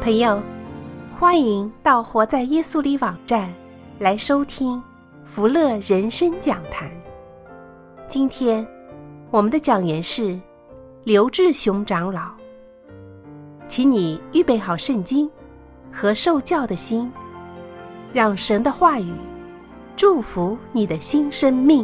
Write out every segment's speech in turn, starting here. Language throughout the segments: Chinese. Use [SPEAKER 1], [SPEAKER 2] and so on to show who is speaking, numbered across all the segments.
[SPEAKER 1] 朋友，欢迎到活在耶稣里网站来收听福乐人生讲坛。今天我们的讲员是刘志雄长老，请你预备好圣经和受教的心，让神的话语祝福你的新生命。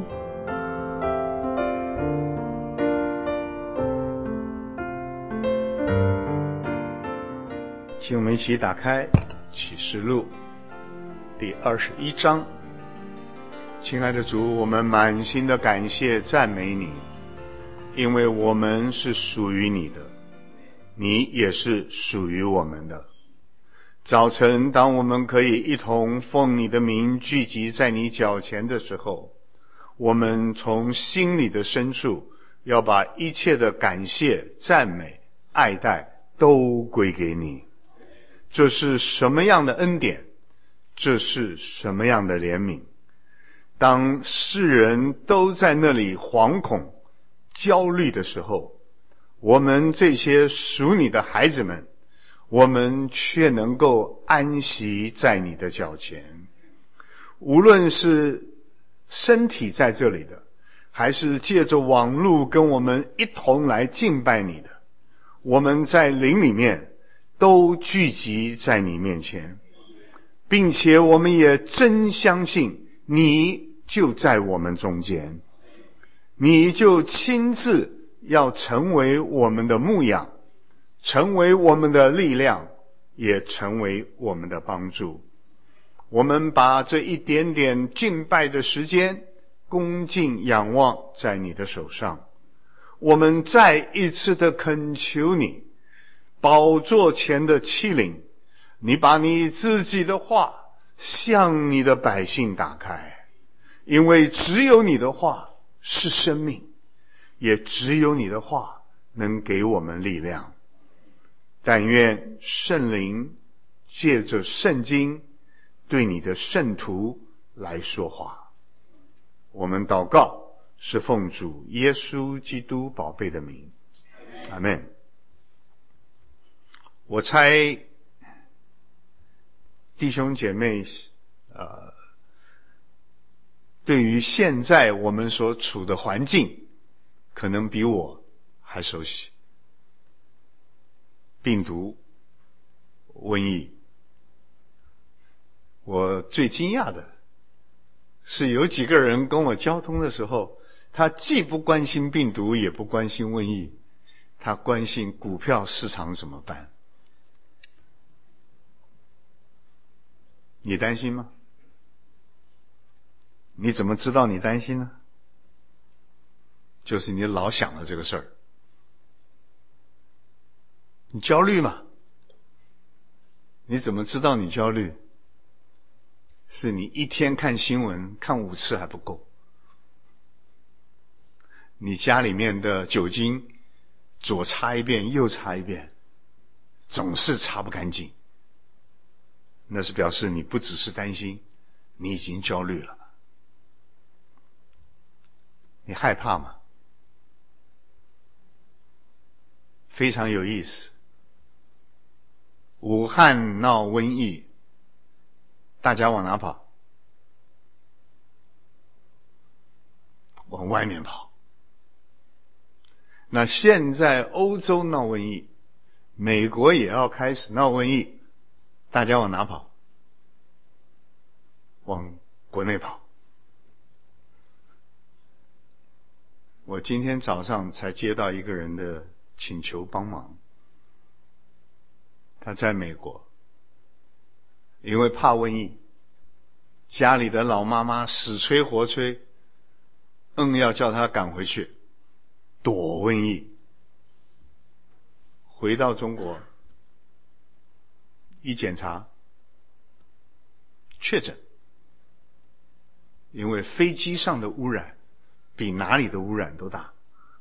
[SPEAKER 2] 请我们一起打开启示录第21章。亲爱的主，我们满心的感谢赞美你，因为我们是属于你的，你也是属于我们的。早晨当我们可以一同奉你的名聚集在你脚前的时候，我们从心里的深处要把一切的感谢、赞美、爱戴都归给你。这是什么样的恩典？这是什么样的怜悯？当世人都在那里惶恐、焦虑的时候，我们这些属你的孩子们，我们却能够安息在你的脚前。无论是身体在这里的，还是借着网络跟我们一同来敬拜你的，我们在灵里面都聚集在你面前，并且我们也真相信你就在我们中间，你就亲自要成为我们的牧养，成为我们的力量，也成为我们的帮助。我们把这一点点敬拜的时间恭敬仰望在你的手上，我们再一次的恳求你，宝座前的欺凌，你把你自己的话向你的百姓打开，因为只有你的话是生命，也只有你的话能给我们力量。但愿圣灵借着圣经对你的圣徒来说话。我们祷告是奉主耶稣基督宝贝的名，阿们。我猜弟兄姐妹对于现在我们所处的环境可能比我还熟悉。病毒、瘟疫，我最惊讶的是有几个人跟我交通的时候，他既不关心病毒也不关心瘟疫，他关心股票市场怎么办。你担心吗？你怎么知道你担心呢？就是你老想了这个事儿。你焦虑吗？你怎么知道你焦虑？是你一天看新闻看5次还不够。你家里面的酒精左擦一遍右擦一遍，总是擦不干净。那是表示你不只是担心，你已经焦虑了。你害怕吗？非常有意思。武汉闹瘟疫，大家往哪跑？往外面跑。那现在欧洲闹瘟疫，美国也要开始闹瘟疫，大家往哪跑？往国内跑。我今天早上才接到一个人的请求帮忙，他在美国，因为怕瘟疫，家里的老妈妈死催活催，要叫他赶回去躲瘟疫。回到中国一检查确诊，因为飞机上的污染比哪里的污染都大。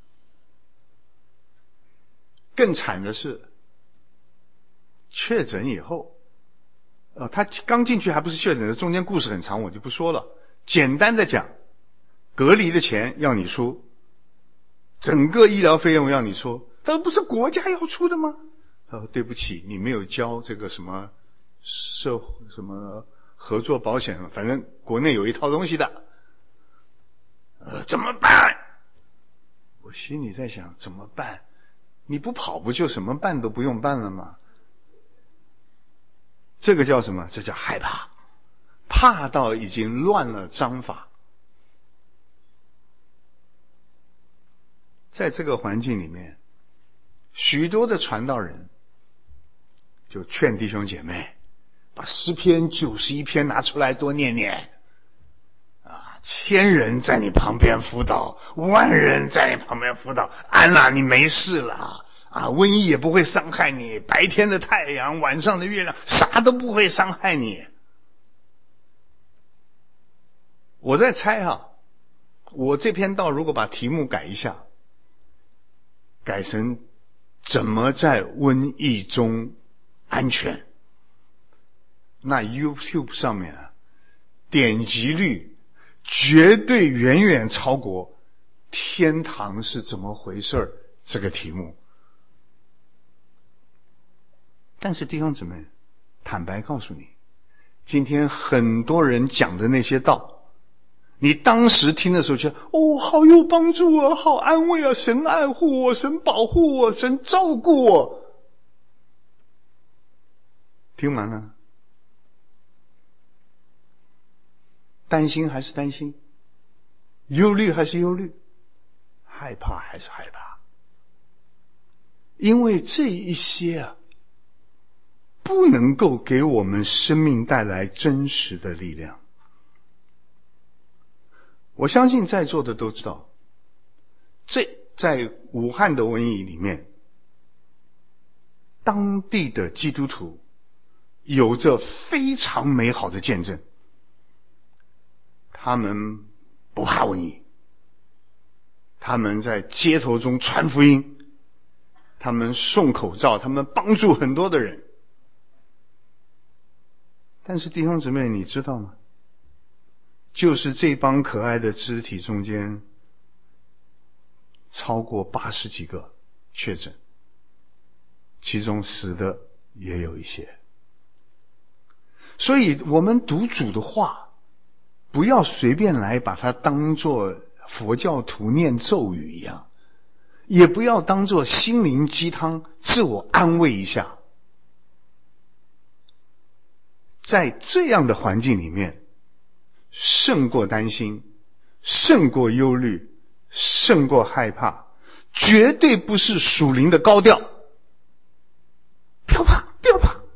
[SPEAKER 2] 更惨的是确诊以后他刚进去还不是确诊的，中间故事很长我就不说了。简单的讲，隔离的钱要你出，整个医疗费用要你出，这不是国家要出的吗？ 他说对不起，你没有交这个什么什么合作保险，反正国内有一套东西的。怎么办？我心里在想，怎么办？你不跑不就什么办都不用办了吗？这个叫什么？这叫害怕，怕到已经乱了章法。在这个环境里面，许多的传道人就劝弟兄姐妹把诗篇91篇拿出来多念念啊，1000人在你旁边辅导，10000人在你旁边辅导，安啦，你没事啦啊，瘟疫也不会伤害你，白天的太阳晚上的月亮啥都不会伤害你。我在猜我这篇道如果把题目改一下，改成怎么在瘟疫中安全，那 YouTube 上面点击率绝对远远超过天堂是怎么回事这个题目。但是弟兄姊妹，坦白告诉你，今天很多人讲的那些道，你当时听的时候觉得好有帮助啊，好安慰啊，神爱护我，神保护我，神照顾我。听完了，担心还是担心，忧虑还是忧虑，害怕还是害怕。因为这一些不能够给我们生命带来真实的力量。我相信在座的都知道，这在武汉的瘟疫里面，当地的基督徒有着非常美好的见证。他们不怕瘟疫，他们在街头中传福音，他们送口罩，他们帮助很多的人。但是弟兄姊妹，你知道吗？就是这帮可爱的肢体中间，超过80几个确诊，其中死的也有一些。所以我们读主的话，不要随便来把它当作佛教徒念咒语一样，也不要当作心灵鸡汤自我安慰一下。在这样的环境里面，胜过担心，胜过忧虑，胜过害怕，绝对不是属灵的高调。不要怕，不要怕，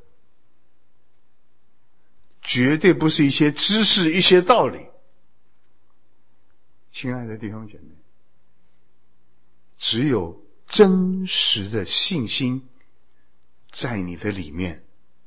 [SPEAKER 2] 绝对不是一些知识，一些道理。亲爱的弟兄姐妹，只有真实的信心在你的里面，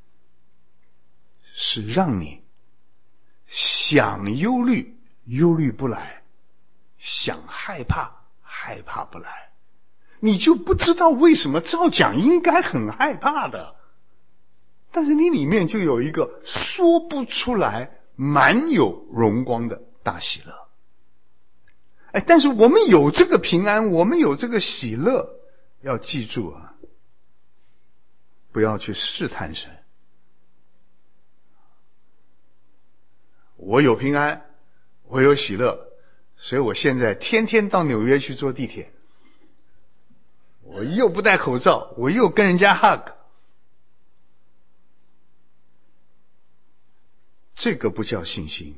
[SPEAKER 2] 是让你想忧虑，忧虑不来；想害怕，害怕不来。你就不知道为什么照讲应该很害怕的，但是你里面就有一个说不出来、满有荣光的大喜乐。但是我们有这个平安，我们有这个喜乐，要记住不要去试探神。我有平安，我有喜乐，所以我现在天天到纽约去坐地铁，我又不戴口罩，我又跟人家 hug。 这个不叫信心。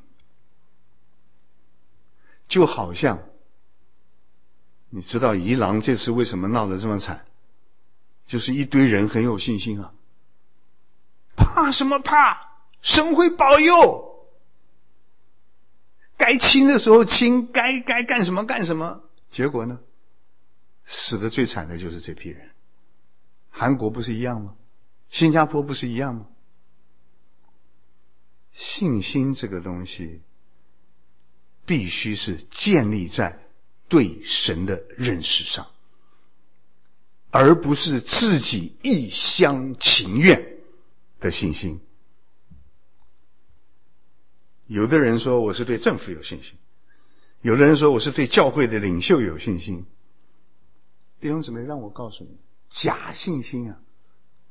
[SPEAKER 2] 就好像你知道宜郎这次为什么闹得这么惨，就是一堆人很有信心怕什么怕，神会保佑，该亲的时候亲，该干什么干什么。结果呢，死得最惨的就是这批人。韩国不是一样吗？新加坡不是一样吗？信心这个东西必须是建立在对神的认识上，而不是自己一厢情愿的信心。有的人说我是对政府有信心，有的人说我是对教会的领袖有信心。弟兄姊妹，让我告诉你，假信心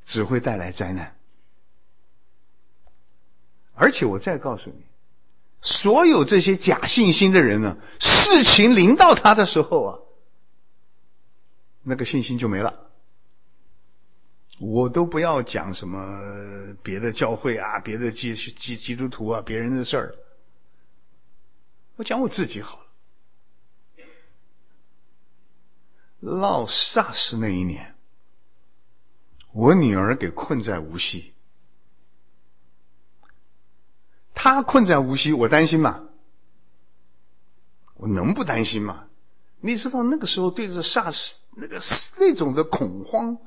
[SPEAKER 2] 只会带来灾难。而且我再告诉你，所有这些假信心的人呢，事情临到他的时候啊，那个信心就没了。我都不要讲什么别的教会啊，别的基督徒啊，别人的事儿，我讲我自己好了。闹SARS那一年，我女儿给困在无锡，她困在无锡，我担心嘛，我能不担心吗？你知道那个时候对着 SARS 那种的恐慌，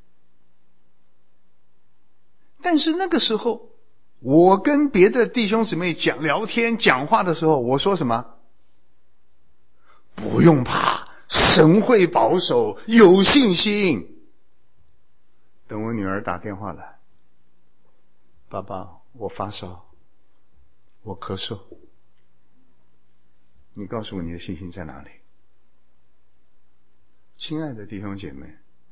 [SPEAKER 2] 但是那个时候我跟别的弟兄姊妹聊天讲话的时候，我说什么？不用怕，神会保守，有信心。等我女儿打电话来，爸爸，我发烧，我咳嗽，你告诉我你的信心在哪里？亲爱的弟兄姐妹，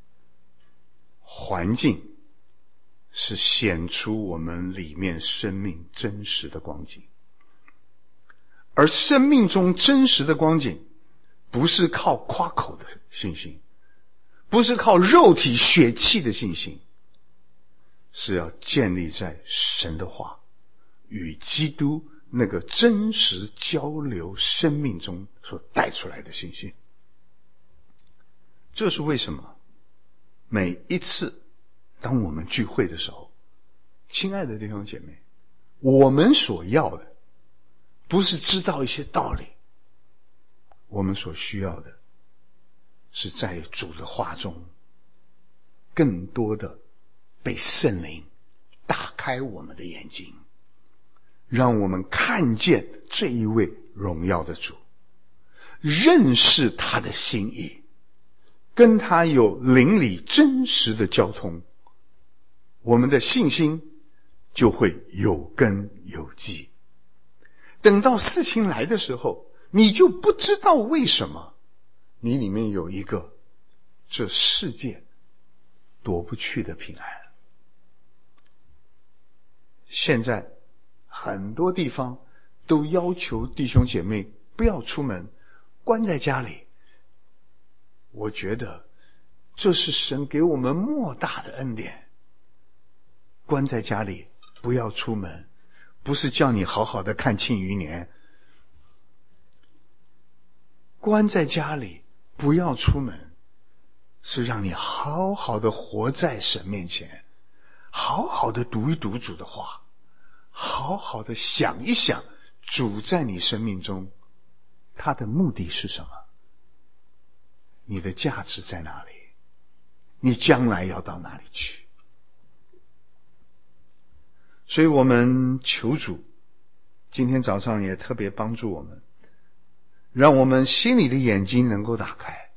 [SPEAKER 2] 环境是显出我们里面生命真实的光景，而生命中真实的光景不是靠夸口的信心，不是靠肉体血气的信心，是要建立在神的话与基督那个真实交流生命中所带出来的信心。这是为什么每一次当我们聚会的时候，亲爱的弟兄姐妹，我们所要的不是知道一些道理，我们所需要的是在主的话中更多的被圣灵打开我们的眼睛，让我们看见这一位荣耀的主，认识他的心意，跟他有灵里真实的交通，我们的信心就会有根有基。等到事情来的时候，你就不知道为什么你里面有一个这世界夺不去的平安。现在很多地方都要求弟兄姐妹不要出门，关在家里。我觉得这是神给我们莫大的恩典。关在家里不要出门，不是叫你好好的看庆余年，关在家里不要出门，是让你好好的活在神面前，好好的读一读主的话，好好的想一想主在你生命中他的目的是什么，你的价值在哪里，你将来要到哪里去。所以我们求主今天早上也特别帮助我们，让我们心里的眼睛能够打开。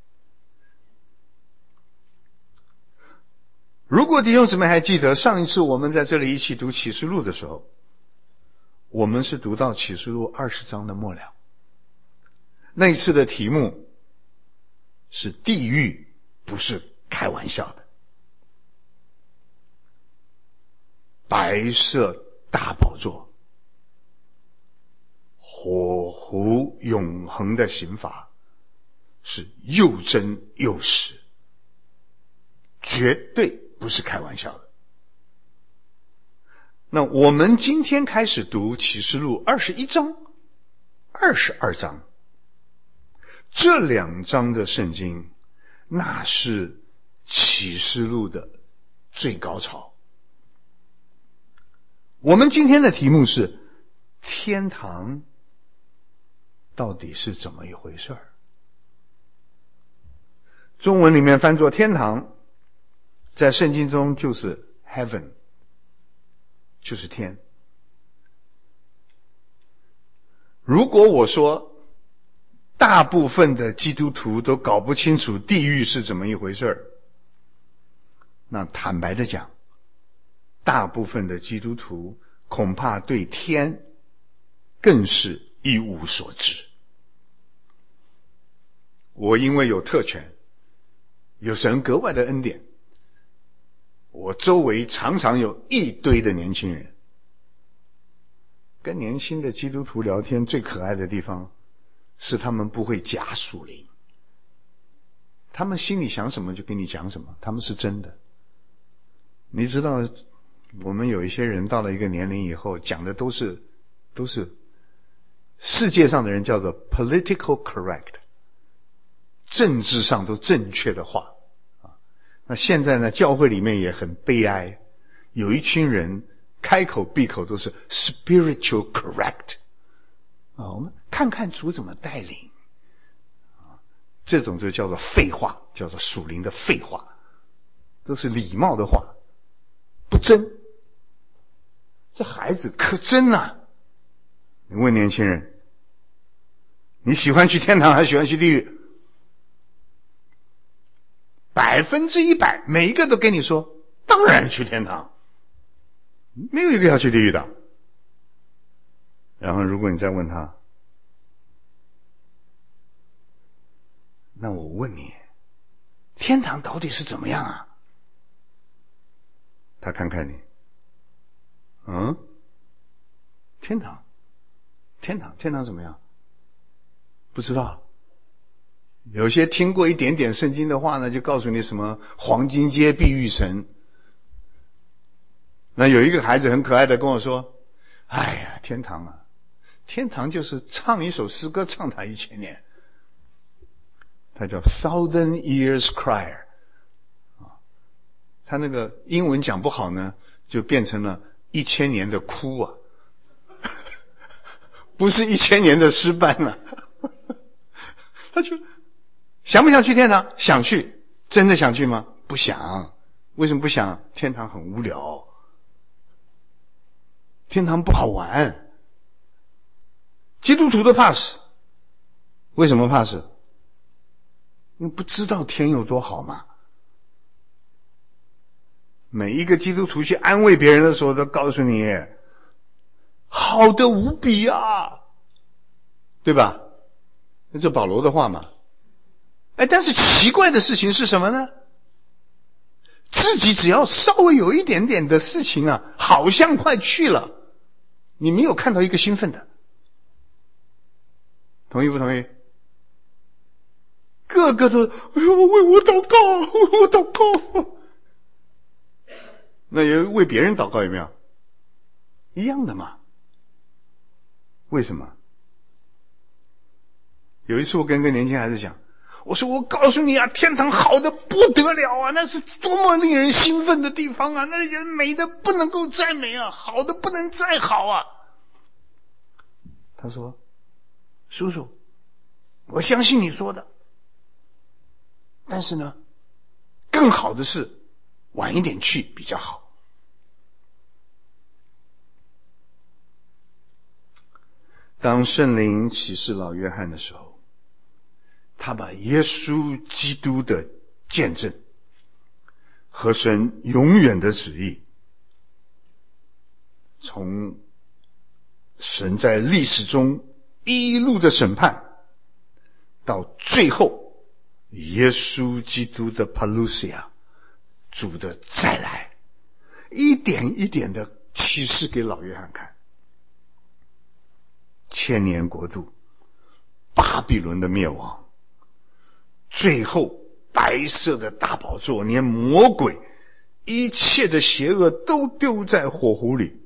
[SPEAKER 2] 如果弟兄姊妹还记得上一次我们在这里一起读启示录的时候，我们是读到启示录20章的末了，那一次的题目是地狱不是开玩笑的。白色大宝座，火湖永恒的刑罚，是又真又实，绝对不是开玩笑的。那我们今天开始读启示录21章、22章，这2章的圣经，那是启示录的最高潮。我们今天的题目是天堂到底是怎么一回事儿？中文里面翻作天堂，在圣经中就是 heaven， 就是天。如果我说大部分的基督徒都搞不清楚地狱是怎么一回事儿，那坦白的讲，大部分的基督徒恐怕对天更是一无所知。我因为有特权，有神格外的恩典， 我周围常常有一堆的年轻人，跟年轻的基督徒聊天最可爱的地方是他们不会假属灵，他们心里想什么就跟你讲什么，他们是真的。你知道我们有一些人到了一个年龄以后讲的都是世界上的人叫做 political correct， 政治上都正确的话。那现在呢，教会里面也很悲哀，有一群人开口闭口都是 spiritual correct， 我们看看主怎么带领，这种就叫做废话，叫做属灵的废话，都是礼貌的话，不真。这孩子可真啊！你问年轻人，你喜欢去天堂还是喜欢去地狱？100%每一个都跟你说当然去天堂，没有一个要去地狱的。然后如果你再问他，那我问你，天堂到底是怎么样啊？他看看你，天堂怎么样？不知道。有些听过一点点圣经的话呢，就告诉你什么黄金街碧玉城。那有一个孩子很可爱的跟我说，哎呀，天堂啊，天堂就是唱一首诗歌唱它1000年，它叫 Thousand Years Cry。 他那个英文讲不好呢，就变成了1000年的哭啊，不是1000年的诗班了。他就想不想去天堂？想去。真的想去吗？不想。为什么不想？天堂很无聊，天堂不好玩。基督徒都怕死。为什么怕死？因为不知道天有多好嘛。每一个基督徒去安慰别人的时候都告诉你，好的无比啊，对吧？这保罗的话嘛。但是奇怪的事情是什么呢？自己只要稍微有一点点的事情啊，好像快去了，你没有看到一个兴奋的。同意不同意？个个都哎呦为我祷告，为我祷告。那也为别人祷告有没有？一样的嘛。为什么？有一次我跟个年轻孩子讲，我说我告诉你啊，天堂好的不得了啊，那是多么令人兴奋的地方啊，那人美的不能够再美啊，好的不能再好啊。他说，叔叔，我相信你说的，但是呢，更好的是晚一点去比较好。当圣灵启示老约翰的时候，他把耶稣基督的见证和神永远的旨意，从神在历史中一路的审判，到最后耶稣基督的 parousia， 主的再来，一点一点的启示给老约翰看。千年国度，巴比伦的灭亡，最后白色的大宝座，连魔鬼一切的邪恶都丢在火湖里。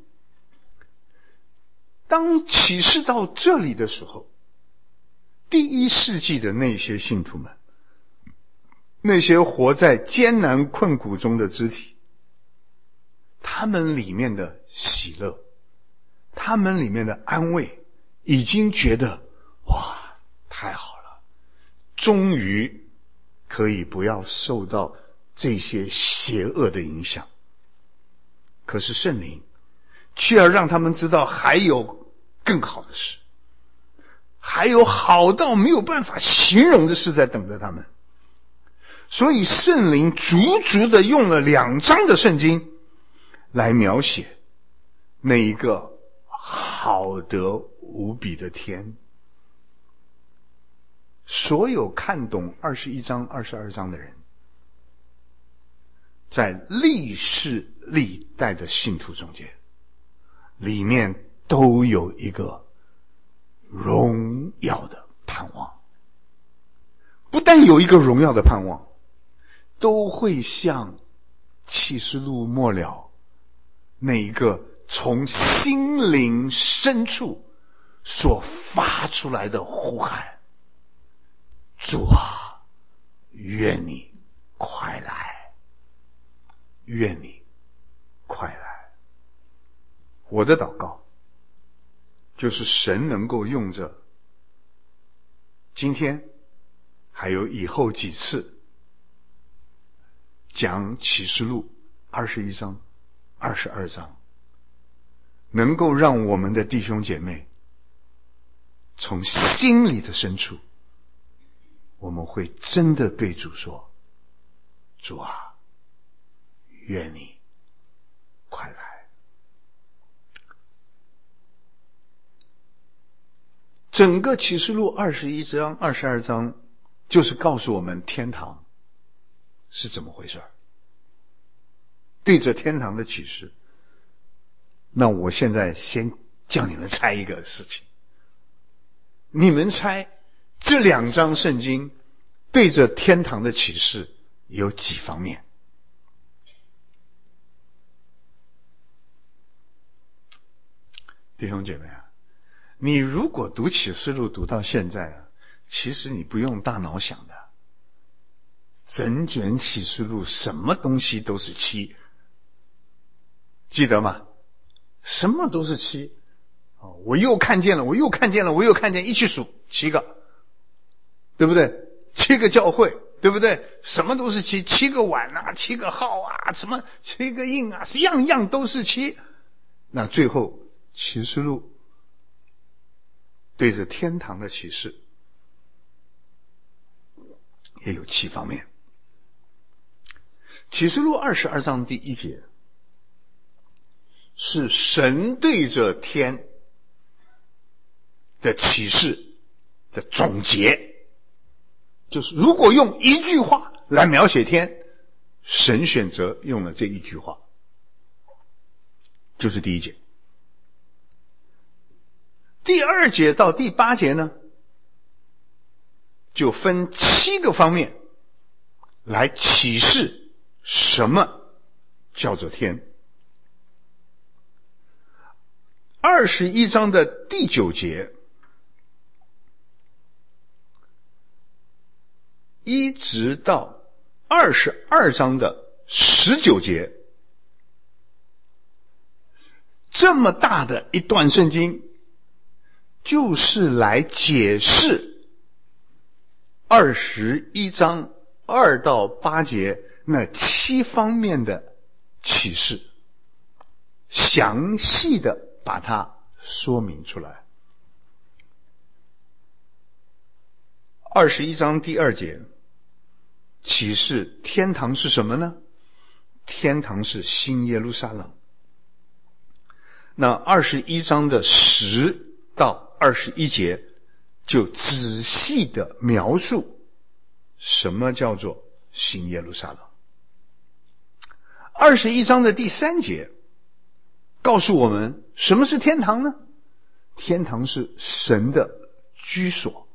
[SPEAKER 2] 当启示到这里的时候，第一世纪的那些信徒们，那些活在艰难困苦中的肢体，他们里面的喜乐，他们里面的安慰，已经觉得哇，太好了，终于可以不要受到这些邪恶的影响。可是圣灵却要让他们知道还有更好的事，还有好到没有办法形容的事在等着他们。所以圣灵足足的用了2章的圣经来描写那一个好得无比的天。所有看懂21章22章的人， 在历世历代的信徒中间，里面都有一个荣耀的盼望。不但有一个荣耀的盼望，都会像启示录末了那一个从心灵深处所发出来的呼喊：主啊，愿你快来，愿你快来。我的祷告就是神能够用着今天还有以后几次讲启示录21章22章，能够让我们的弟兄姐妹从心里的深处，我们会真的对主说：主啊，愿你快来。整个启示录21章22章就是告诉我们天堂是怎么回事。对着天堂的启示，那我现在先叫你们猜一个事情，你们猜这2章圣经对着天堂的启示有几方面？弟兄姐妹啊，你如果读启示录读到现在啊，其实你不用大脑想的，整卷启示录什么东西都是7，记得吗？什么都是7。我又看见了，我又看见了，我又看见，一起数7个，对不对？7个教会，对不对？什么都是7个碗啊，7个号啊，什么7个印啊，样样都是7。那最后启示录对着天堂的启示也有7方面。启示录22章第1节是神对着天的启示的总结，就是如果用一句话来描写天，神选择用了这一句话，就是第1节。第2节到第8节呢，就分7个方面来启示什么叫做天。21章的第9节一直到22章的19节，这么大的一段圣经，就是来解释21章2到8节那7方面的启示，详细的把它说明出来。21章第2节启示天堂是什么呢？天堂是新耶路撒冷。那21章的10到21节就仔细的描述什么叫做新耶路撒冷。21章的第3节告诉我们什么是天堂呢？天堂是神的居所，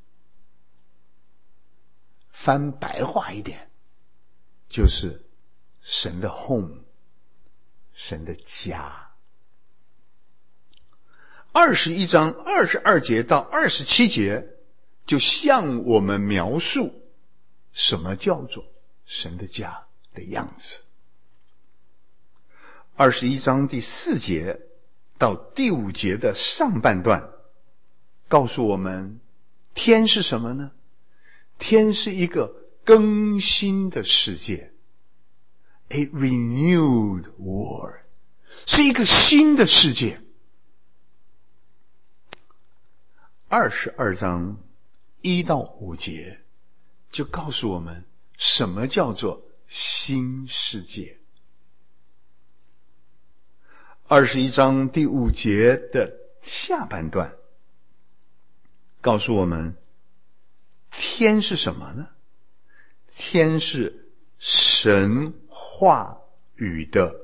[SPEAKER 2] 翻白话一点就是神的 home， 神的家。21章22节到27节就向我们描述什么叫做神的家的样子。21章第4节到第5节的上半段告诉我们天是什么呢？天是一个更新的世界， A renewed world， 是一个新的世界。22章1到5节就告诉我们什么叫做新世界。21章第5节的下半段告诉我们天是什么呢？天是神话语的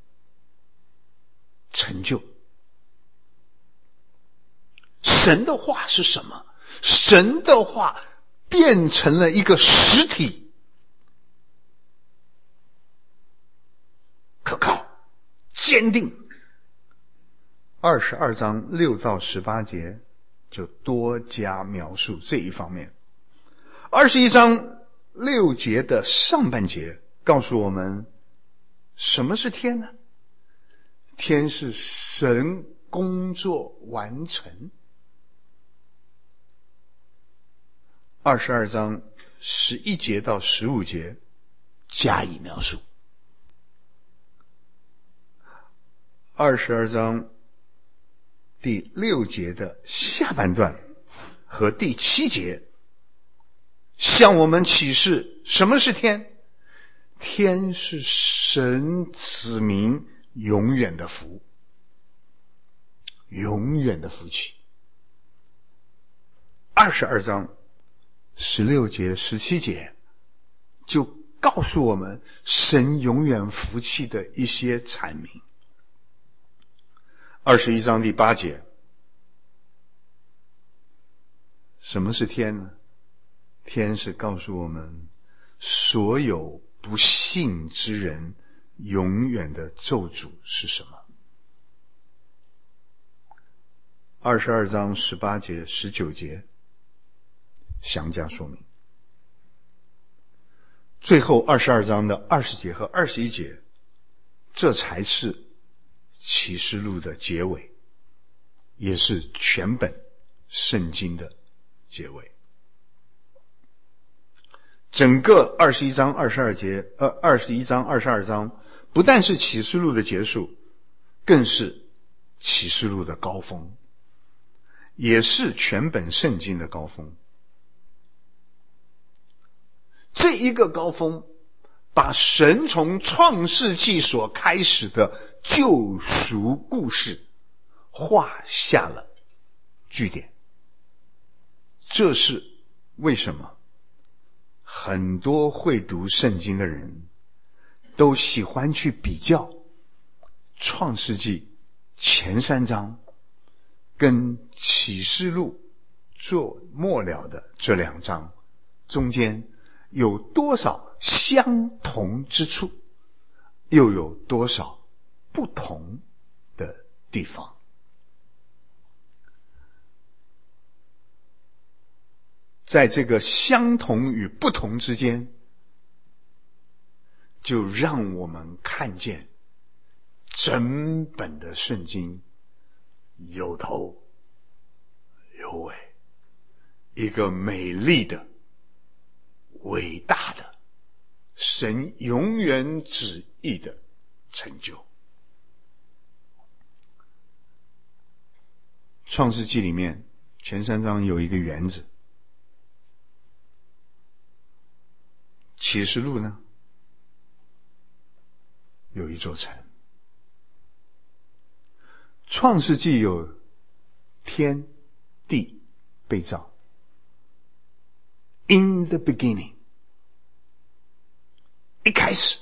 [SPEAKER 2] 成就。神的话是什么？神的话变成了一个实体，可靠、坚定。22章6到18节就多加描述这一方面。21章6节的上半节告诉我们，什么是天呢？天是神工作完成。22章11节到15节加以描述。22章第6节的下半段和第7节向我们启示什么是天。天是神子民永远的福，永远的福气。22章16节17节就告诉我们神永远福气的一些阐明。21章第8节，什么是天呢？天是告诉我们所有不信之人永远的咒诅是什么。22章18节19节详加说明。最后22章的20节和21节，这才是启示录的结尾，也是全本圣经的结尾。整个21章22节21章22章不但是启示录的结束，更是启示录的高峰，也是全本圣经的高峰。这一个高峰把神从创世纪所开始的救赎故事画下了句点。这是为什么很多会读圣经的人都喜欢去比较创世纪前3章跟启示录做末了的这2章中间有多少相同之处，又有多少不同的地方。在这个相同与不同之间，就让我们看见整本的圣经有头有尾，一个美丽的伟大的神永远旨意的成就。创世纪里面前3章有一个园子，启示录呢有一座城。创世纪有天地被造， In the beginning， 一开始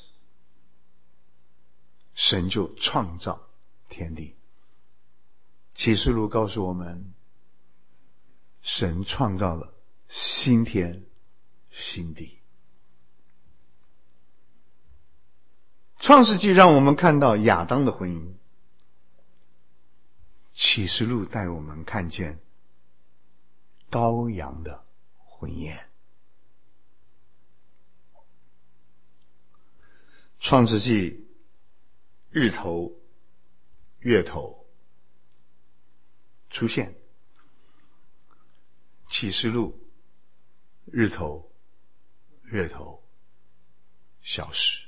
[SPEAKER 2] 神就创造天地。启示录告诉我们，神创造了新天新地。创世纪让我们看到亚当的婚姻，启示录带我们看见羔羊的婚宴。创世纪日头月头出现，启示录日头月头消失。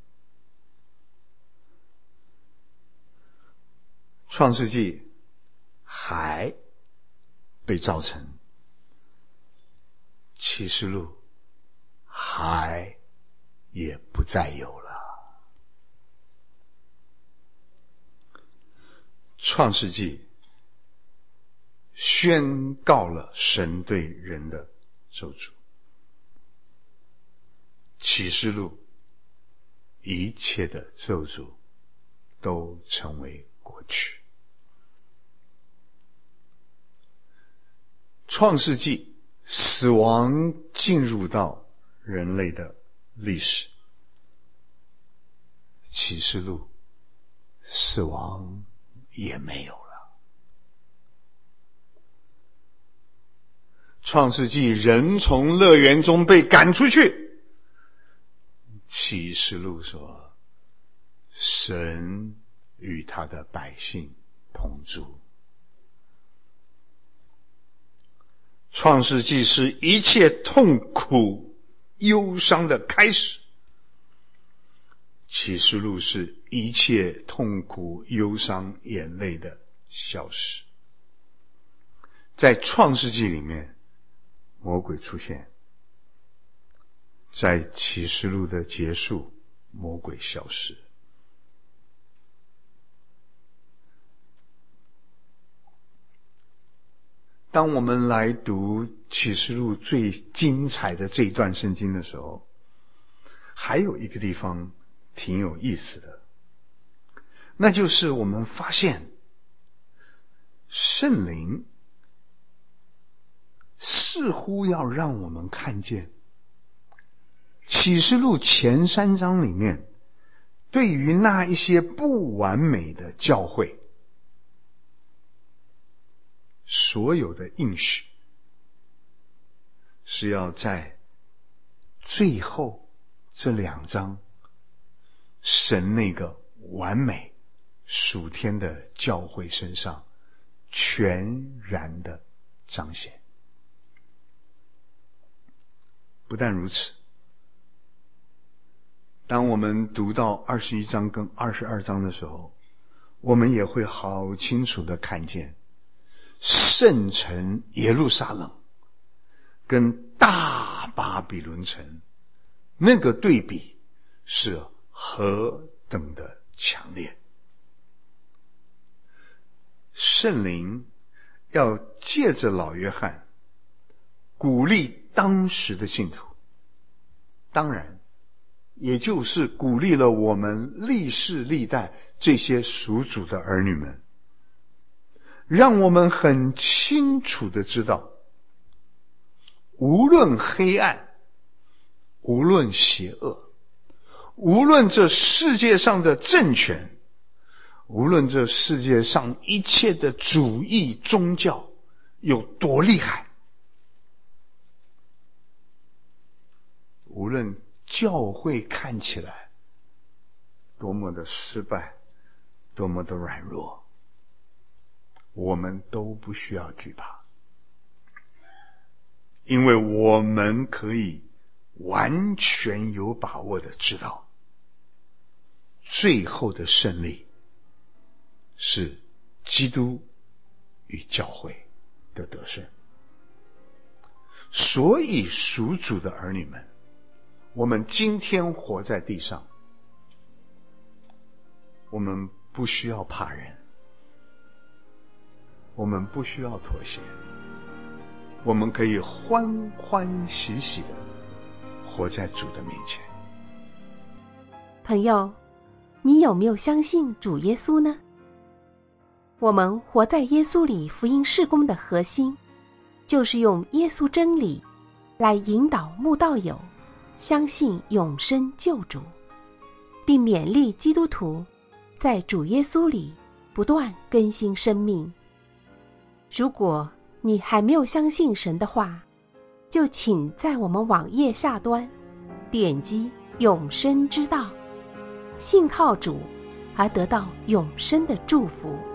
[SPEAKER 2] 创世纪海被造成，启示录海也不再有了。创世纪宣告了神对人的咒诅，启示录一切的咒诅都成为过去。创世纪，死亡进入到人类的历史。启示录，死亡也没有了。创世纪，人从乐园中被赶出去。启示录说，神与他的百姓同住。创世纪是一切痛苦忧伤的开始，启示录是一切痛苦忧伤眼泪的消失。在创世纪里面，魔鬼出现；在启示录的结束，魔鬼消失。当我们来读启示录最精彩的这一段圣经的时候，还有一个地方挺有意思的，那就是我们发现圣灵似乎要让我们看见启示录前3章里面对于那一些不完美的教会所有的应许，是要在最后这2章神那个完美属天的教会身上全然的彰显。不但如此，当我们读到21章跟22章的时候，我们也会好清楚的看见圣城耶路撒冷跟大巴比伦城那个对比是何等的强烈。圣灵要借着老约翰鼓励当时的信徒，当然也就是鼓励了我们历世历代这些属主的儿女们，让我们很清楚的知道，无论黑暗，无论邪恶，无论这世界上的政权，无论这世界上一切的主义宗教有多厉害，无论教会看起来多么的失败，多么的软弱，我们都不需要惧怕，因为我们可以完全有把握的知道，最后的胜利是基督与教会的得胜。所以属主的儿女们，我们今天活在地上，我们不需要怕人，我们不需要妥协，我们可以欢欢喜喜的活在主的面前。
[SPEAKER 1] 朋友，你有没有相信主耶稣呢？我们活在耶稣里福音事工的核心，就是用耶稣真理来引导慕道友相信永生救主，并勉励基督徒在主耶稣里不断更新生命。如果你还没有相信神的话，就请在我们网页下端点击永生之道，信靠主而得到永生的祝福。